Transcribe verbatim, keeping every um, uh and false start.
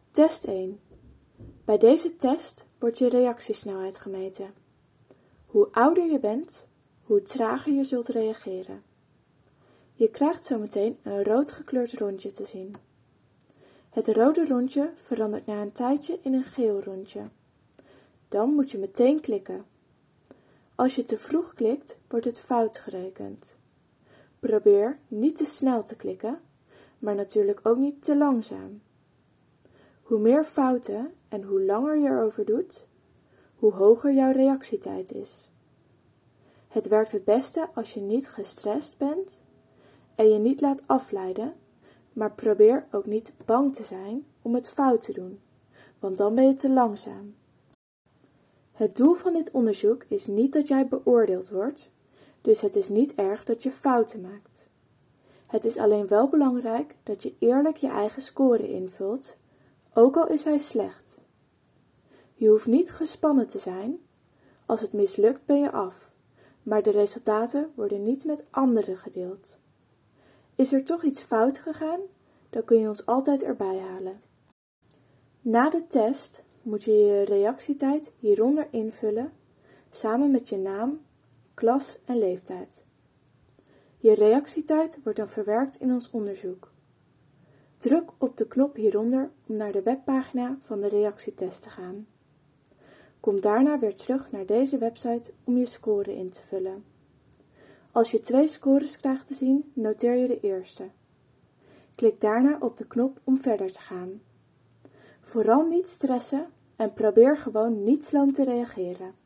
Test één. Bij deze test wordt je reactiesnelheid gemeten. Hoe ouder je bent, hoe trager je zult reageren. Je krijgt zometeen een rood gekleurd rondje te zien. Het rode rondje verandert na een tijdje in een geel rondje. Dan moet je meteen klikken. Als je te vroeg klikt, wordt het fout gerekend. Probeer niet te snel te klikken, maar natuurlijk ook niet te langzaam. Hoe meer fouten en hoe langer je erover doet, hoe hoger jouw reactietijd is. Het werkt het beste als je niet gestrest bent en je niet laat afleiden, maar probeer ook niet bang te zijn om het fout te doen, want dan ben je te langzaam. Het doel van dit onderzoek is niet dat jij beoordeeld wordt, dus het is niet erg dat je fouten maakt. Het is alleen wel belangrijk dat je eerlijk je eigen score invult, ook al is hij slecht. Je hoeft niet gespannen te zijn. Als het mislukt ben je af, maar de resultaten worden niet met anderen gedeeld. Is er toch iets fout gegaan, dan kun je ons altijd erbij halen. Na de test moet je je reactietijd hieronder invullen, samen met je naam, klas en leeftijd. Je reactietijd wordt dan verwerkt in ons onderzoek. Druk op de knop hieronder om naar de webpagina van de reactietest te gaan. Kom daarna weer terug naar deze website om je score in te vullen. Als je twee scores krijgt te zien, noteer je de eerste. Klik daarna op de knop om verder te gaan. Vooral niet stressen en probeer gewoon niet sloom te reageren.